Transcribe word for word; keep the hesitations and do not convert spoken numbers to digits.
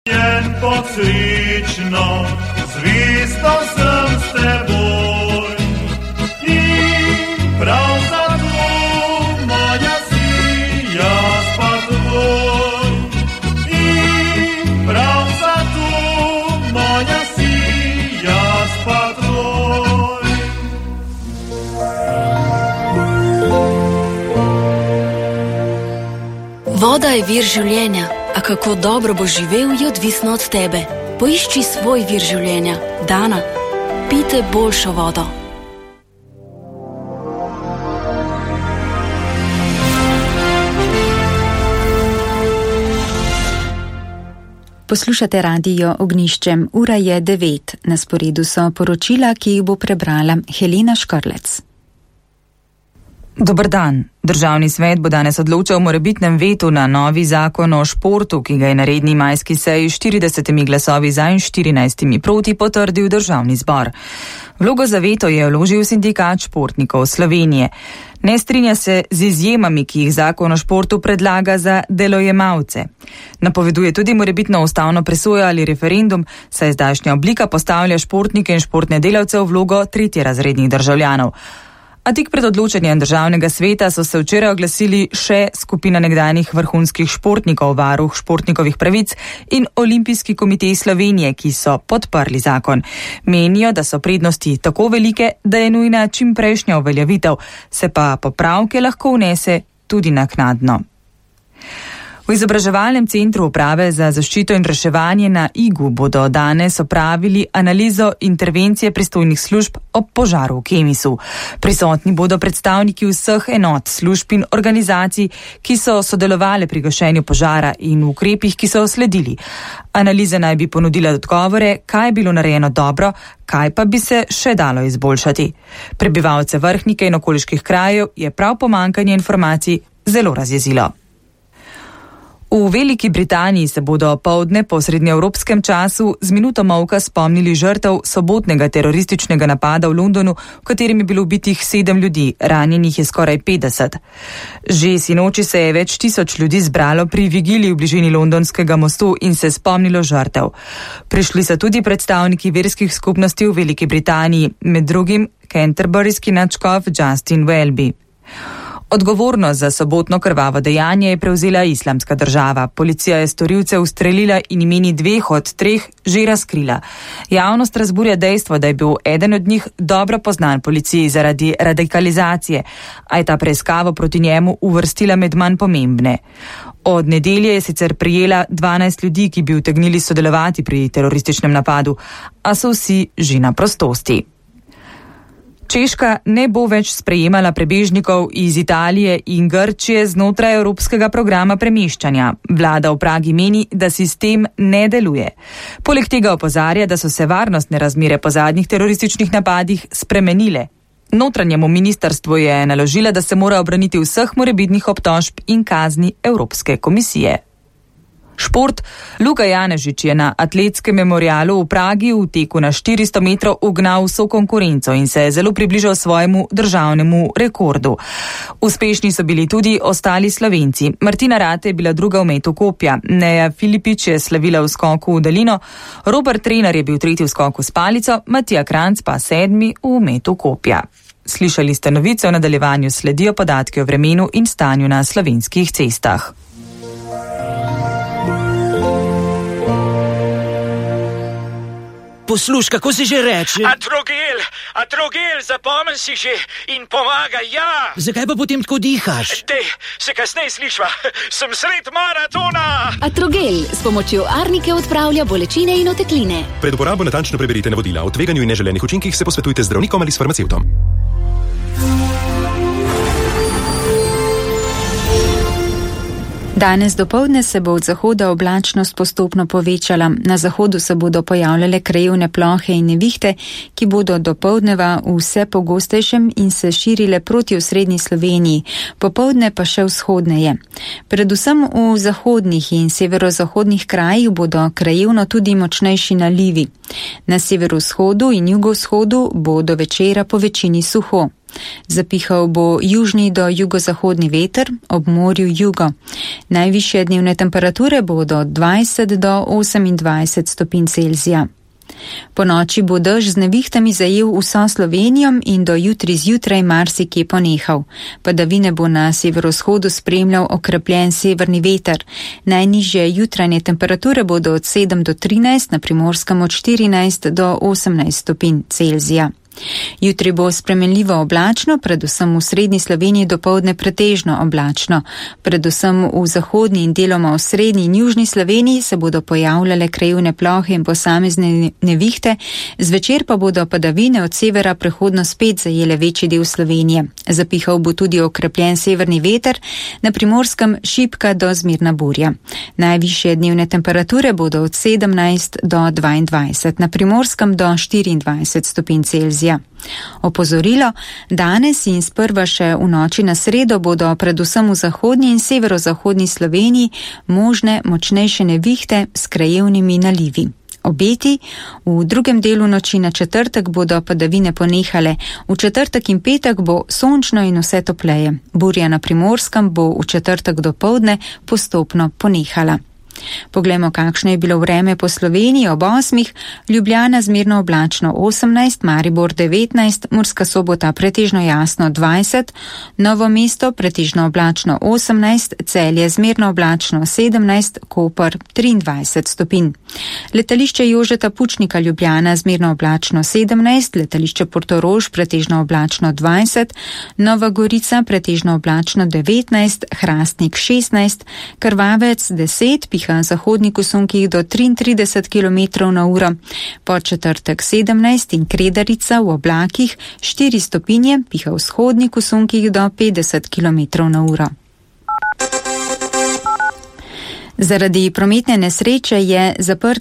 Podslično, zvisto sem s teboj in prav zato moja si jaz pa tvoj in prav zato moja si jaz pa tvoj. Voda je vir življenja. A kako dobro bo živel, je odvisno od tebe. Poišči svoj vir življenja. Dana, pijte boljšo vodo. Poslušate radio Ognjišče. Ura je devet. Na sporedu so poročila, ki jih bo prebrala Helena Škrlec. Dober dan. Državni svet bo danes odločal o morebitnem vetu na novi zakon o športu, ki ga je na redni majski seji štiridesetimi glasovi za in štirinajstimi proti potrdil državni zbor. Vlogo za veto je vložil sindikat športnikov Slovenije. Ne strinja se z izjemami, ki jih zakon o športu predlaga za delojemalce. Napoveduje tudi morebitno ustavno presojo ali referendum, saj zdajšnja oblika postavlja športnike in športne delavce v vlogo tretjerazrednih državljanov. A tik pred odločanjem državnega sveta so se včeraj oglasili še skupina nekdanjih vrhunskih športnikov, varuh športnikovih pravic in Olimpijski komitej Slovenije, ki so podprli zakon. Menijo, da so prednosti tako velike, da je nujna čimprejšnja uveljavitev, se pa popravke lahko vnese tudi naknadno. V izobraževalnem centru uprave za zaščito in reševanje na Igu bodo danes opravili analizo intervencije pristojnih služb ob požaru v Kemisu. Prisotni bodo predstavniki vseh enot, služb in organizacij, ki so sodelovali pri gašenju požara in ukrepih, ki so sledili. Analiza naj bi ponudila odgovore, kaj je bilo narejeno dobro, kaj pa bi se še dalo izboljšati. Prebivalce Vrhnike in okoliških krajev je prav pomanjkanje informacij zelo razjezilo. V Veliki Britaniji se bodo poldne po srednjeevropskem času z minuto molka spomnili žrtev sobotnega terorističnega napada v Londonu, v katerem je bilo ubitih sedem ljudi, ranjenih je skoraj petdeset. Že sinoči se je več tisoč ljudi zbralo pri vigiliji v bližini londonskega mostu in se spomnilo žrtev. Prišli so tudi predstavniki verskih skupnosti v Veliki Britaniji, med drugim canterburyski nadškof Justin Welby. Odgovornost za sobotno krvavo dejanje je prevzela Islamska država. Policija je storilce ustrelila in imeni dveh od treh že razkrila. Javnost razburja dejstvo, da je bil eden od njih dobro poznan policiji zaradi radikalizacije, a je ta preiskavo proti njemu uvrstila med manj pomembne. Od nedelje je sicer prijela dvanajst ljudi, ki bi utegnili sodelovati pri terorističnem napadu, a so vsi že na prostosti. Češka ne bo več sprejemala prebežnikov iz Italije in Grčije znotraj evropskega programa premeščanja. Vlada v Pragi meni, da sistem ne deluje. Poleg tega opozarja, da so se varnostne razmere po zadnjih terorističnih napadih spremenile. Notranjemu ministrstvu je naložila, da se mora obraniti vseh morebitnih obtožb in kazni Evropske komisije. Šport. Luka Janežič je na atletskem memorialu v Pragi v teku na štiristo metrov ugnal vso konkurenco in se je zelo približal svojemu državnemu rekordu. Uspešni so bili tudi ostali Slovenci. Martina Rate je bila druga v metu kopja, Neja Filipič je slavila v skoku v daljino, Robert Trener je bil tretji v skoku s palico, Matija Kranc pa sedmi v metu kopja. Slišali ste novice, v nadaljevanju sledijo podatki o vremenu in stanju na slovenskih cestah. Posluš, kako si že reče? Atrogel, atrogel, zapomni si že in pomaga, ja. Zakaj pa potem tako dihaš? Dej, se kasneje slišva, sem sred maratona. Atrogel s pomočjo arnike odpravlja bolečine in otekline. Pred uporabo natančno preberite navodila. O tveganju in neželenih učinkih se posvetujte z zdravnikom ali s farmacevtom. Danes dopoldne se bo od zahoda oblačnost postopno povečala. Na zahodu se bodo pojavljale krajevne plohe in nevihte, ki bodo dopoldneva vse pogostejšem in se širile proti osrednji Sloveniji, popoldne pa še vzhodneje. Predvsem v zahodnih in severozahodnih krajih bodo krajevno tudi močnejši nalivi. Na severovzhodu in jugovzhodu bo do večera po večini suho. Zapihal bo južni do jugozahodni veter, ob morju jugo. Najvišje dnevne temperature bodo od dvajset do osemindvajset stopinj Celzija. Po noči bo dež z nevihtami zajel vso Slovenijo in do jutri zjutraj marsikje ponehal. Padavine bo na severovzhodu spremljal okrepljen severni veter. Najnižje jutranje temperature bodo od sedem do trinajst, na Primorskem od štirinajst do osemnajst stopinj Celzija. Jutri bo spremenljivo oblačno, predvsem v srednji Sloveniji dopoldne pretežno oblačno. Predvsem v zahodni in deloma v srednji in južni Sloveniji se bodo pojavljale krajevne plohe in posamezne nevihte, zvečer pa bodo padavine od severa prehodno spet zajele večji del Slovenije. Zapihal bo tudi okrepljen severni veter, na Primorskem šibka do zmerna burja. Najvišje dnevne temperature bodo od sedemnajst do dvaindvajset, na Primorskem do štiriindvajset stopinj Celzija. Opozorilo, danes in sprva še v noči na sredo bodo predvsem v zahodnji in severozahodni Sloveniji možne močnejše nevihte s krajevnimi nalivi. Obeti, v drugem delu noči na četrtek bodo padavine ponehale, v četrtek in petek bo sončno in vse topleje. Burja na Primorskem bo v četrtek dopoldne postopno ponehala. Poglejmo, kakšno je bilo vreme po Sloveniji ob osmih. Ljubljana zmerno oblačno osemnajst, Maribor devetnajst, Murska Sobota pretežno jasno dvajset, Novo mesto pretežno oblačno osemnajst, Celje zmerno oblačno sedemnajst, Koper triindvajset stopinj. Letališče Jožeta Pučnika Ljubljana zmerno oblačno sedemnajst, letališče Portorož pretežno oblačno dvajset, Nova Gorica pretežno oblačno devetnajst, Hrastnik šestnajst, Krvavec deset, piha zahodnik v sunkih do triintrideset kilometrov na uro, Podčetrtek sedemnajst in Kredarica v oblakih štiri stopinje, piha vzhodnik v sunkih do petdeset kilometrov na uro. Zaradi prometne nesreče je zaprt